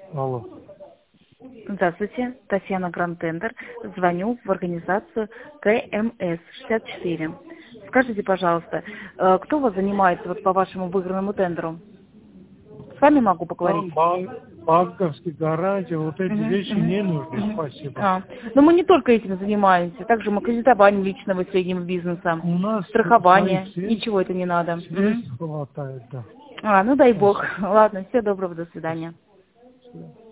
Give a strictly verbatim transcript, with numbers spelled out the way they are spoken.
Алло. Здравствуйте, Татьяна Гранд-Тендер. Звоню в организацию КМС шестьдесят четыре. Скажите, пожалуйста, э, кто вас занимается вот по вашему выигранному тендеру? С вами могу поговорить? Там бан- банковские гарантии, вот эти Мгм, вещи мгм, не нужны, мгм. спасибо. А, но мы не только этим занимаемся, также мы кредитованием личного и среднего бизнеса, У нас своих страхование, средств, ничего это не надо. средств Мгм. хватает, да. А, ну дай бог. Спасибо. Ладно, всего доброго, до свидания. Спасибо.